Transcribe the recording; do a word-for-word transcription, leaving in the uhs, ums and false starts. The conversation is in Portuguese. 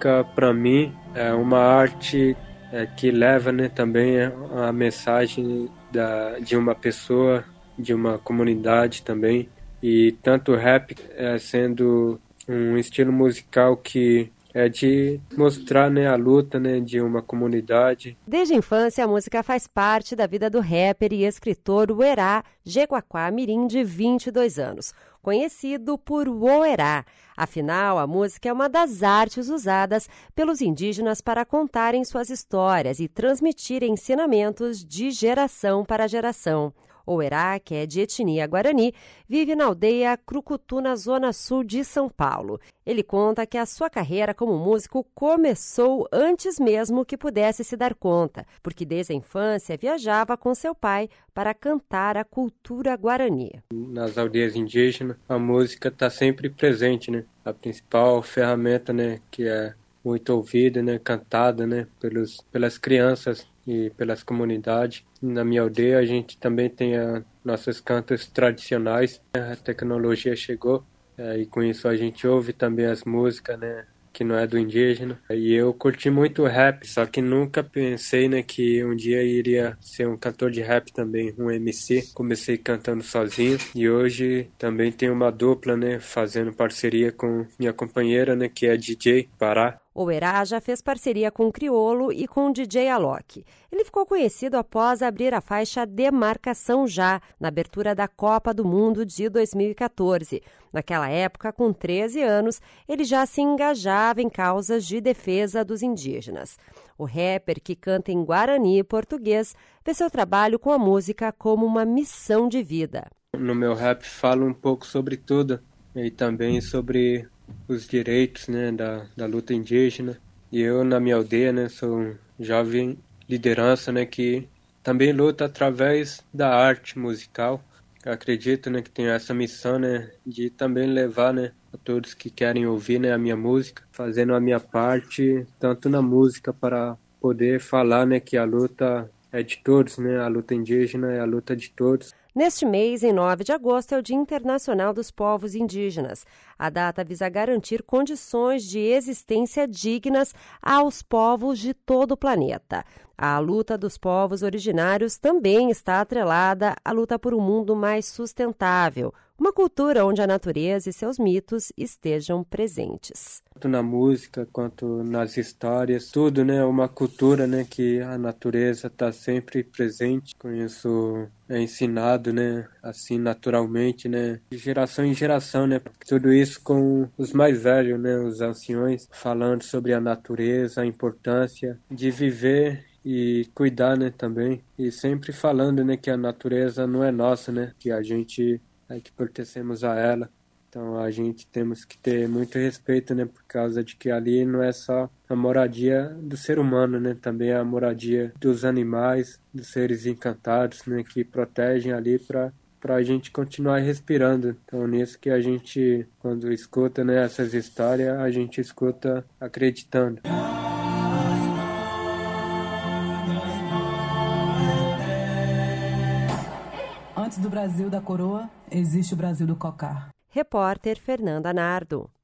música, para mim, é uma arte é, que leva, né, também a mensagem da, de uma pessoa, de uma comunidade também. E tanto o rap é, sendo um estilo musical que é de mostrar, né, a luta, né, de uma comunidade. Desde a infância, a música faz parte da vida do rapper e escritor Uerá Jequaquá Mirim, de vinte e dois anos, conhecido por Uerá. Afinal, a música é uma das artes usadas pelos indígenas para contarem suas histórias e transmitirem ensinamentos de geração para geração. Uerá, que é de etnia guarani, vive na aldeia Crucutu, na zona sul de São Paulo. Ele conta que a sua carreira como músico começou antes mesmo que pudesse se dar conta, porque desde a infância viajava com seu pai para cantar a cultura guarani. Nas aldeias indígenas, a música está sempre presente, né? A principal ferramenta, né, que é muito ouvida, né, cantada, né, pelos, pelas crianças e pelas comunidades. Na minha aldeia a gente também tem a, nossos cantos tradicionais. A tecnologia chegou é, e com isso a gente ouve também as músicas, né, que não é do indígena. E eu curti muito rap, só que nunca pensei, né, que um dia iria ser um cantor de rap também, um M C. Comecei cantando sozinho e hoje também tenho uma dupla, né, fazendo parceria com minha companheira, né, que é D J Pará. Uerá já fez parceria com o Criolo e com o D J Alok. Ele ficou conhecido após abrir a faixa Demarcação Já, na abertura da Copa do Mundo de dois mil e catorze. Naquela época, com treze anos, ele já se engajava em causas de defesa dos indígenas. O rapper, que canta em guarani e português, vê seu trabalho com a música como uma missão de vida. No meu rap falo um pouco sobre tudo e também sobre os direitos, né, da, da luta indígena. E eu, na minha aldeia, né, sou um jovem liderança, né, que também luta através da arte musical. Eu acredito, né, que tenho essa missão, né, de também levar, né, a todos que querem ouvir, né, a minha música, fazendo a minha parte, tanto na música, para poder falar, né, que a luta é de todos, né, a luta indígena é a luta de todos. Neste mês, em nove de agosto, é o Dia Internacional dos Povos Indígenas. A data visa garantir condições de existência dignas aos povos de todo o planeta. A luta dos povos originários também está atrelada à luta por um mundo mais sustentável, uma cultura onde a natureza e seus mitos estejam presentes. Tanto na música quanto nas histórias, tudo, né, uma cultura, né, que a natureza está sempre presente. Com isso é ensinado, né, assim naturalmente, né, de geração em geração, né, tudo isso com os mais velhos, né, os anciões, falando sobre a natureza, a importância de viver e cuidar, né, também, e sempre falando, né, que a natureza não é nossa, né, que a gente é que pertencemos a ela. Então a gente temos que ter muito respeito, né, por causa de que ali não é só a moradia do ser humano, né, também é a moradia dos animais, dos seres encantados, né, que protegem ali para para a gente continuar respirando. Então nisso que a gente, quando escuta, né, essas histórias, a gente escuta acreditando. Antes do Brasil da coroa, existe o Brasil do cocar. Repórter Fernanda Nardo.